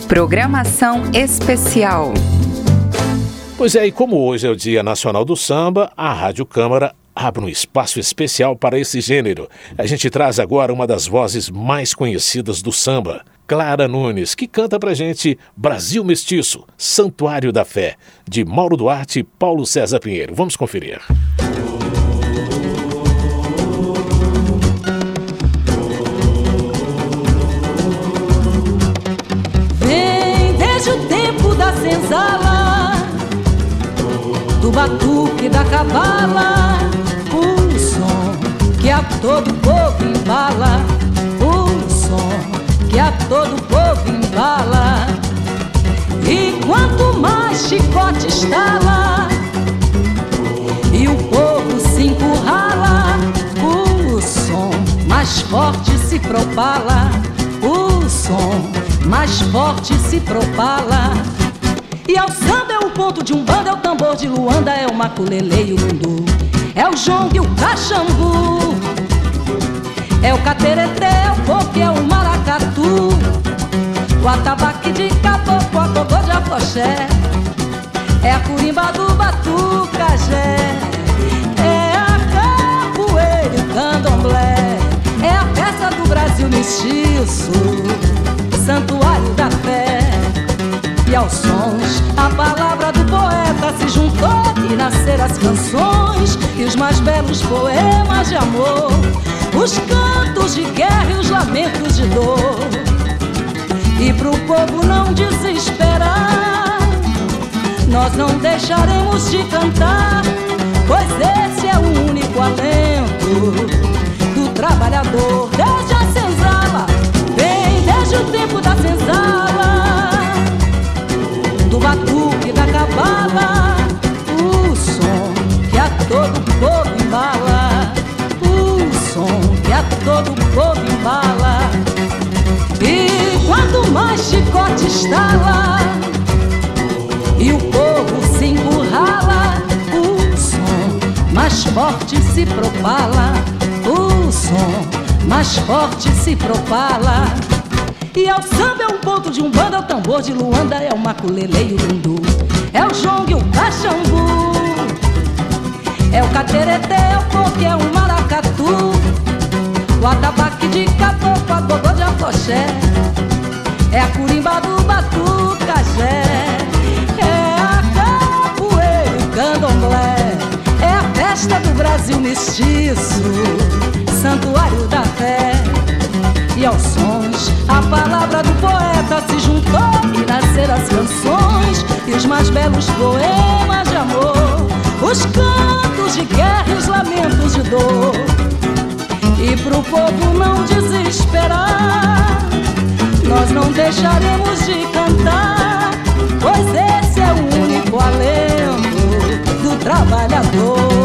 Programação especial. Pois é, e como hoje é o Dia Nacional do Samba, a Rádio Câmara abre um espaço especial para esse gênero. A gente traz agora uma das vozes mais conhecidas do samba, Clara Nunes, que canta pra gente Brasil Mestiço, Santuário da Fé, de Mauro Duarte e Paulo César Pinheiro. Vamos conferir. Vem desde o tempo da senzala, do batuque da cabala, o som que a todo povo embala, o som que a todo povo embala. E quanto mais chicote estala e o povo se encurrala, o som mais forte se propala, o som mais forte se propala. E ao samba é o ponto de umbanda, é o tambor de Luanda, é o maculelê e o lundu, é o jongue e o caxambu, é o catereté, é o coque, é o maracatu, o atabaque de caboclo, a gogô de afoxé, é a curimba do batucajé, é a capoeira e o candomblé, é a festa do Brasil mestiço, Santuário da Fé. E aos sons, a palavra do poeta se juntou e nasceram as canções e os mais belos poemas de amor, os cantos de guerra e os lamentos de dor. E pro povo não desesperar, nós não deixaremos de cantar, pois esse é o único alento do trabalhador. Desde a senzala, vem desde o tempo da senzala, do batuque da cabala, o som que a todo povo embala, o som que a todo povo embala. E quanto mais chicote estala e o povo se encurrala, o som mais forte se propala, o som mais forte se propala. E ao samba é um ponto de umbanda, é o tambor de Luanda, é o maculelê e o lundu, é o jongue e o caxambu, é o catereté, é o coque, é o maracatu, o atabaque de caboclo, a gogô de afoxé, é a curimba do batucajé, é a capoeira e o candomblé, é a festa do Brasil mestiço, Santuário da Fé. E aos sons, a palavra do poeta se juntou e nasceram as canções e os mais belos poemas de amor, os cantos de guerra e os lamentos de dor. E pro povo não desesperar, nós não deixaremos de cantar, pois esse é o único alento do trabalhador.